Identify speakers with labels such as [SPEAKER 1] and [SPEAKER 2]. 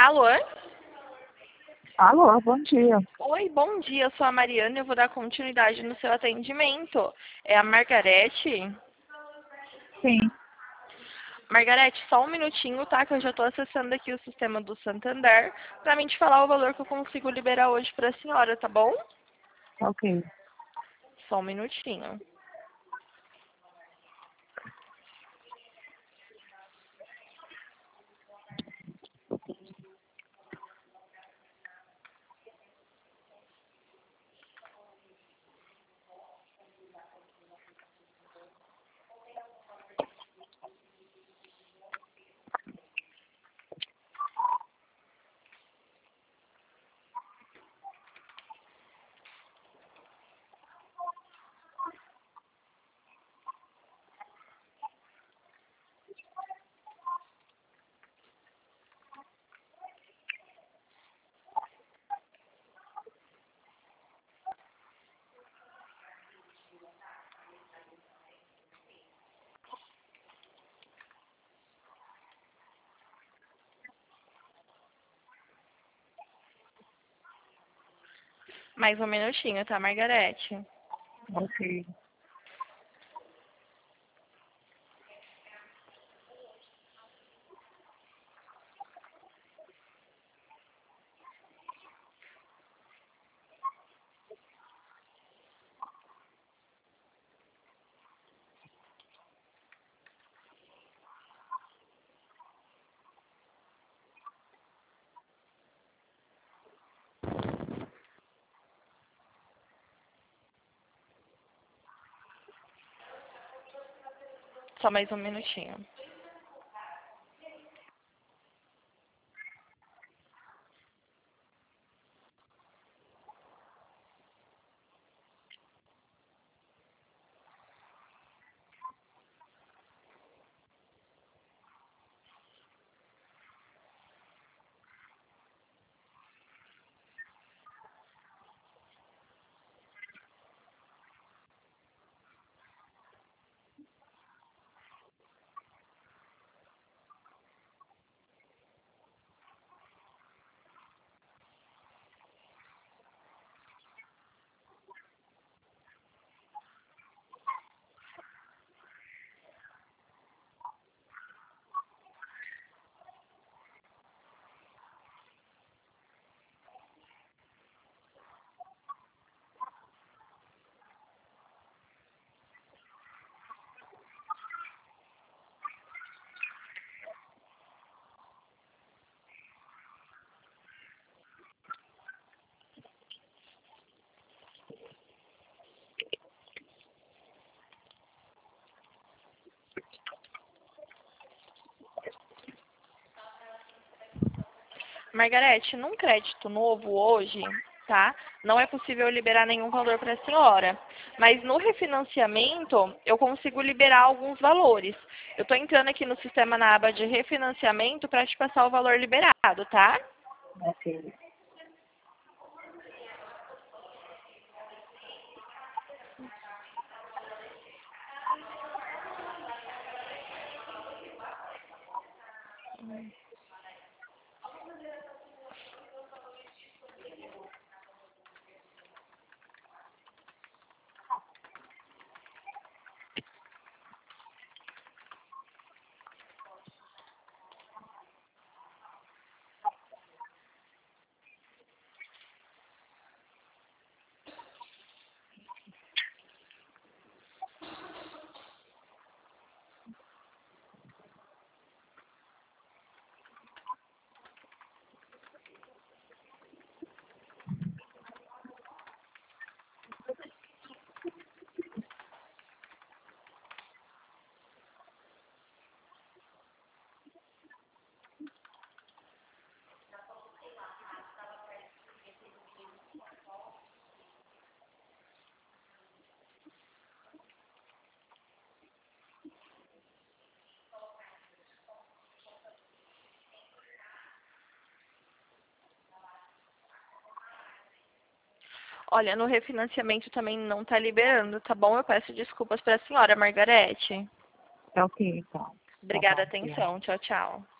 [SPEAKER 1] Alô?
[SPEAKER 2] Alô, bom dia.
[SPEAKER 1] Oi, bom dia. Eu sou a Mariana e eu vou dar continuidade no seu atendimento. É a Margarete?
[SPEAKER 2] Sim,
[SPEAKER 1] Margarete, só um minutinho, tá? Que eu já estou acessando aqui o sistema do Santander para mim te falar o valor que eu consigo liberar hoje para a senhora, tá bom?
[SPEAKER 2] tá ok.
[SPEAKER 1] Só um minutinho. Mais um minutinho, tá, Margarete?
[SPEAKER 2] Ok.
[SPEAKER 1] Só mais um minutinho. Margarete, num crédito novo hoje, tá? Não é possível liberar nenhum valor para a senhora. Mas no refinanciamento, eu consigo liberar alguns valores. Eu estou entrando aqui no sistema na aba de refinanciamento para te passar o valor liberado, tá?
[SPEAKER 2] Ok.
[SPEAKER 1] Olha, no refinanciamento também não está liberando, tá bom? Eu peço desculpas para a senhora, Margarete.
[SPEAKER 2] Tá ok, então. Tá
[SPEAKER 1] Obrigada,
[SPEAKER 2] bom, obrigada.
[SPEAKER 1] atenção. Tchau, tchau.